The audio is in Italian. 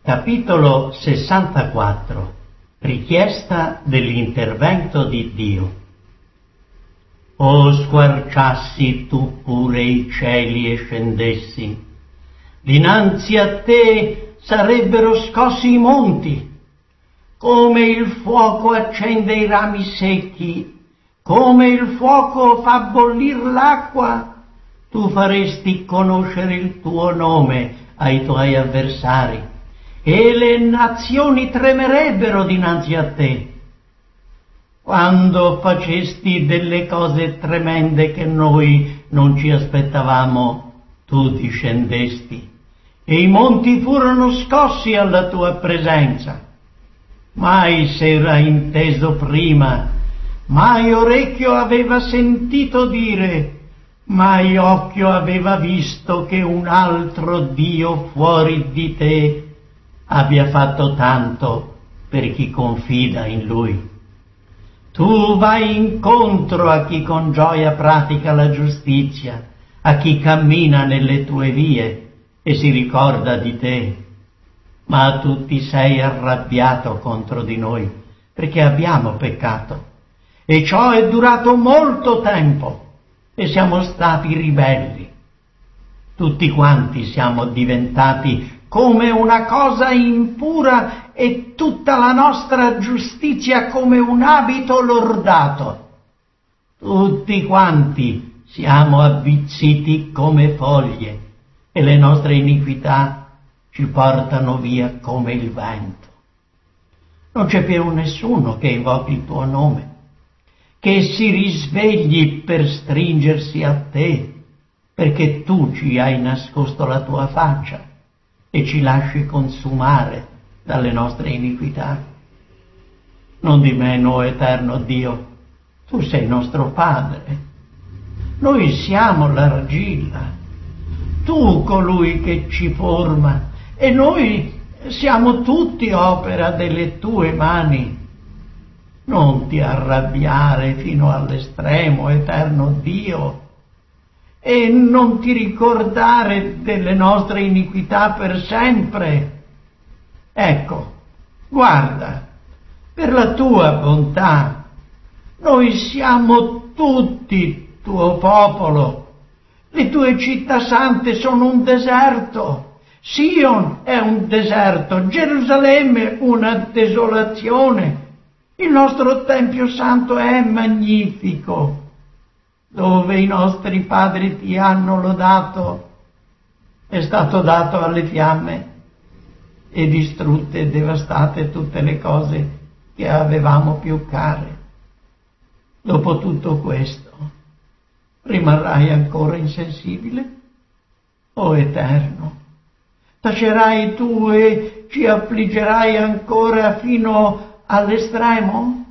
Capitolo 64. Richiesta dell'intervento di Dio. O squarciassi tu pure i cieli e scendessi, dinanzi a te sarebbero scossi i monti, come il fuoco accende i rami secchi, come il fuoco fa bollir l'acqua, tu faresti conoscere il tuo nome ai tuoi avversari, e le nazioni tremerebbero dinanzi a te. Quando facesti delle cose tremende che noi non ci aspettavamo, tu discendesti, e i monti furono scossi alla tua presenza. Mai s'era inteso prima, mai orecchio aveva sentito dire, mai occhio aveva visto che un altro Dio fuori di te abbia fatto tanto per chi confida in Lui. Tu vai incontro a chi con gioia pratica la giustizia, a chi cammina nelle tue vie e si ricorda di te. Ma tu ti sei arrabbiato contro di noi, perché abbiamo peccato, e ciò è durato molto tempo, e siamo stati ribelli. Tutti quanti siamo diventati come una cosa impura e tutta la nostra giustizia come un abito lordato. Tutti quanti siamo avvizziti come foglie e le nostre iniquità ci portano via come il vento. Non c'è più nessuno che invochi il tuo nome, che si risvegli per stringersi a te, perché tu ci hai nascosto la tua faccia e ci lasci consumare dalle nostre iniquità. Non di meno, eterno Dio, tu sei nostro Padre. Noi siamo l'argilla, tu colui che ci forma, e noi siamo tutti opera delle tue mani. Non ti arrabbiare fino all'estremo, eterno Dio, e non ti ricordare delle nostre iniquità per sempre. Ecco, guarda, per la tua bontà, noi siamo tutti tuo popolo. Le tue città sante sono un deserto, Sion è un deserto, Gerusalemme una desolazione. Il nostro Tempio Santo è magnifico, dove i nostri padri ti hanno lodato, è stato dato alle fiamme e distrutte e devastate tutte le cose che avevamo più care. Dopo tutto questo, rimarrai ancora insensibile? O Eterno, tacerai tu e ci affliggerai ancora fino all'estremo?